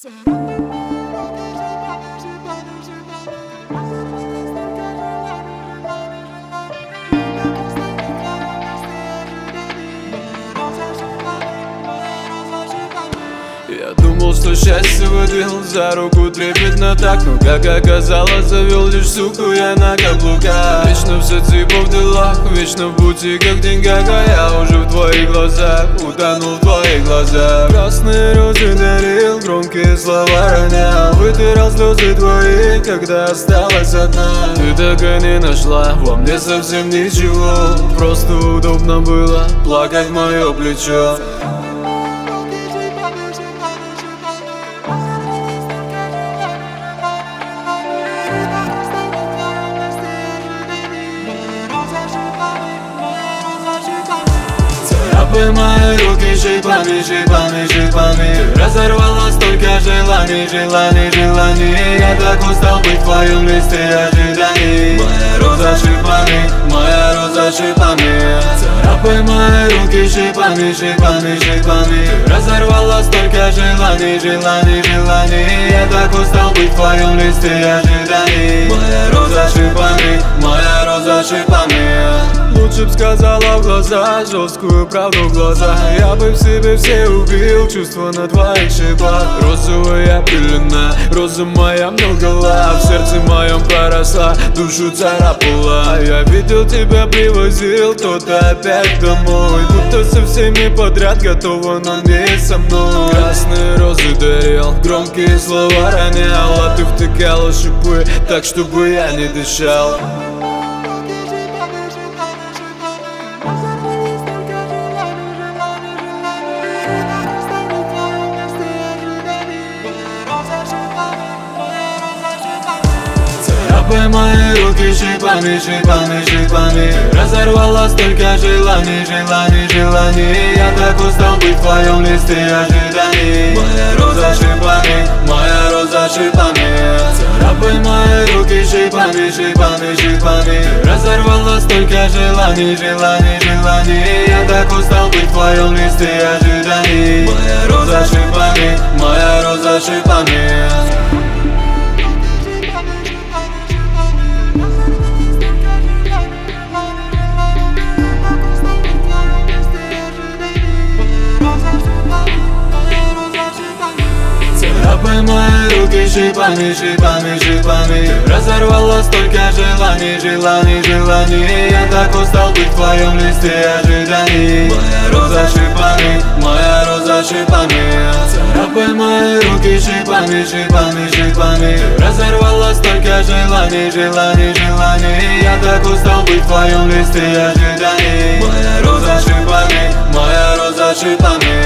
Я думал, что счастье выдвинул за руку трепетно так, но как оказалось, завел лишь суку я на каблуках. Вечно все типа в делах, вечно в бутиках, деньгах, а я уже в твоих глазах, утонул в твоих глазах. Красные розы дарил, громкие слова ронял, вытирал слезы твои, когда осталась одна. Ты так и не нашла во мне совсем ничего, просто удобно было плакать в мое плечо. Царапай мои руки шипами, шипами, шипами. Разорвала столько желаний, желаний, желаний. Я так устал быть в твоем листе ожиданий. Моя роза шипами, моя роза шипами. Царапай мои руки шипами, шипами, шипами. Разорвала столько желаний, желаний, желаний. Я так устал быть в твоем листе ожиданий. Моя роза шипами, моя роза шипами. Лучше б сказала в глаза жесткую правду в глаза. Я бы в себе все убил чувства на твоих шипах. Розовая пелена, роза моя многола, в сердце моем поросла, душу царапала. Я видел тебя, привозил кто-то опять домой, будто со всеми подряд готова, но не со мной. Красные розы дарил, громкие слова ронял, а ты втыкала шипы так, чтобы я не дышал. Царапай мои руки шипами, шипами, шипами. Разорвала столько желаний, желаний, желаний. Я так устал быть в твоем листе ожиданий. Моя роза шипами, моя роза шипами. Царапай мои руки шипами, шипами, шипами. Разорвала столько желаний, желаний, желаний. Я так устал быть в твоем листе ожиданий. Моя роза шипами, моя роза шипами. Царапай мои руки шипами, шипами, шипами. Разорвала столько желаний, желаний, желаний. Я так устал быть в твоем листе ожиданий. Моя роза шипами, моя роза шипами. Царапай мои руки шипами, шипами, шипами. Разорвала столько желаний, желаний, желаний. Я так устал быть в твоем листе ожиданий. Моя роза шипами, моя роза шипами.